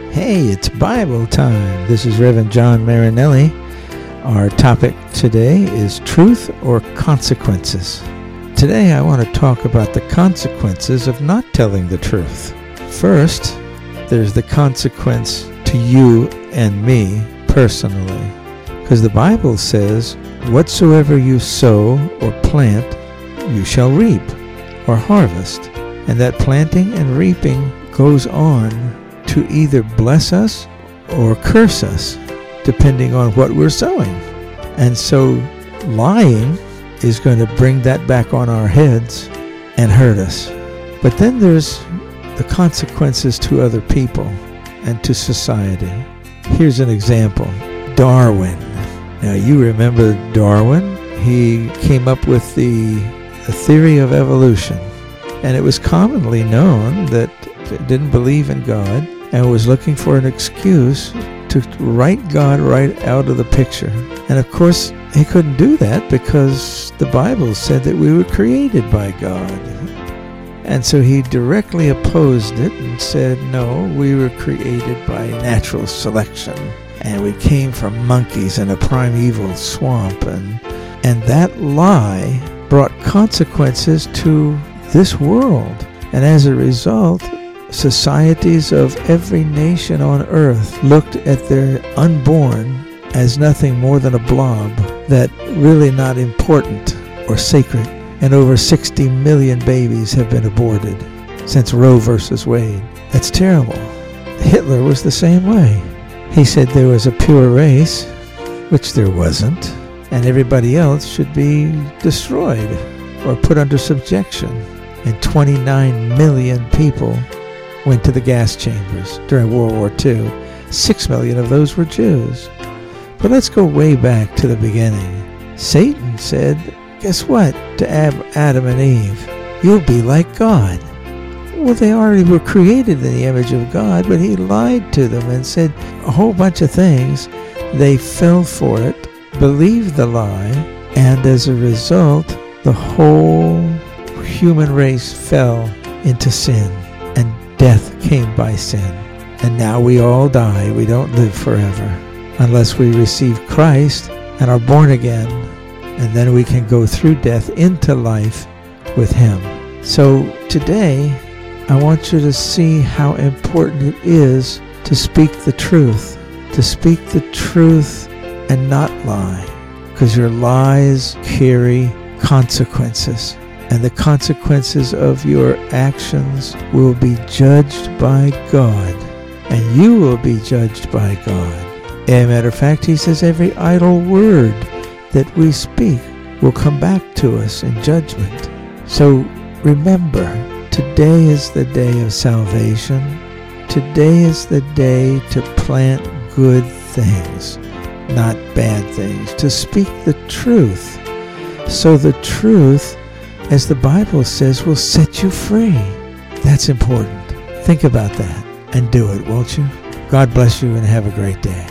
Hey, it's Bible time. This is Reverend John Marinelli. Our topic today is truth or consequences. Today I want to talk about the consequences of not telling the truth. First, there's the consequence to you and me personally. Because the Bible says, whatsoever you sow or plant, you shall reap or harvest. And that planting and reaping goes on to either bless us or curse us, depending on what we're sowing. And so lying is going to bring that back on our heads and hurt us. But then there's the consequences to other people and to society. Here's an example. Darwin. Now you remember Darwin. He came up with the theory of evolution. And it was commonly known that he didn't believe in God and was looking for an excuse to write God right out of the picture. And of course, he couldn't do that because the Bible said that we were created by God. And so he directly opposed it and said, no, we were created by natural selection. And we came from monkeys in a primeval swamp. And that lie brought consequences to this world. And as a result, societies of every nation on earth looked at their unborn as nothing more than a blob, that really not important or sacred. And over 60 million babies have been aborted since Roe versus Wade. That's terrible. Hitler was the same way. He said there was a pure race, which there wasn't, and everybody else should be destroyed or put under subjection. And 29 million people went to the gas chambers during World War II. 6 million of those were Jews. But let's go way back to the beginning. Satan said, guess what, to Adam and Eve? You'll be like God. Well, they already were created in the image of God, but he lied to them and said a whole bunch of things. They fell for it, believed the lie, and as a result, the whole human race fell into sin, and death came by sin. And now we all die. We don't live forever unless we receive Christ and are born again, and then we can go through death into life with him. So today, I want you to see how important it is to speak the truth and not lie, because your lies carry consequences. And the consequences of your actions will be judged by God. And you will be judged by God. As a matter of fact, he says every idle word that we speak will come back to us in judgment. So remember, today is the day of salvation. Today is the day to plant good things, not bad things. To speak the truth. So the truth, as the Bible says, will set you free. That's important. Think about that and do it, won't you? God bless you and have a great day.